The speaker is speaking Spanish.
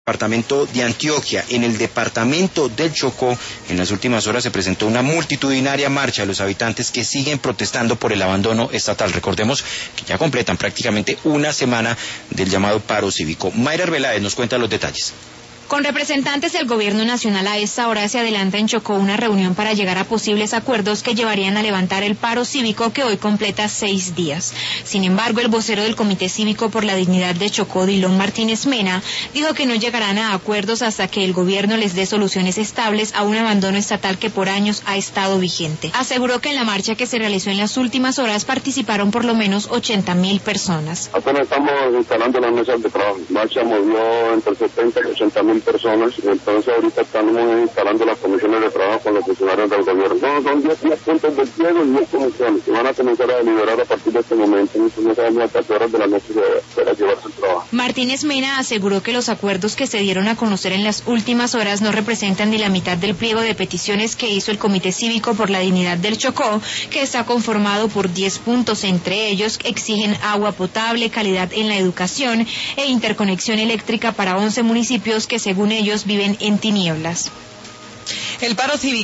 Departamento de Antioquia, en el departamento del Chocó, en las últimas horas se presentó una multitudinaria marcha de los habitantes que siguen protestando por el abandono estatal. Recordemos que ya completan prácticamente una semana del llamado paro cívico. Mayra Arbeláez nos cuenta los detalles. Con representantes del gobierno nacional a esta hora se adelanta en Chocó una reunión para llegar a posibles acuerdos que llevarían a levantar el paro cívico que hoy completa 6 días. Sin embargo, el vocero del Comité Cívico por la Dignidad de Chocó, Dylon Martínez Mena, dijo que no llegarán a acuerdos hasta que el gobierno les dé soluciones estables a un abandono estatal que por años ha estado vigente. Aseguró que en la marcha que se realizó en las últimas horas participaron por lo menos 80.000 personas. Apenas estamos instalando las mesas de trabajo. La marcha movió entre 70 y 80.000 personas, entonces ahorita estamos instalando las comisiones de trabajo con los funcionarios del gobierno. Son 10 puntos del pliego y 10 comisiones que van a comenzar a deliberar a partir de este momento. No sabemos hasta qué horas de la noche para llevarse el trabajo. Martínez Mena aseguró que los acuerdos que se dieron a conocer en las últimas horas no representan ni la mitad del pliego de peticiones que hizo el Comité Cívico por la Dignidad del Chocó, que está conformado por 10 puntos. Entre ellos exigen agua potable, calidad en la educación e interconexión eléctrica para 11 municipios que según ellos viven en tinieblas. El paro cívico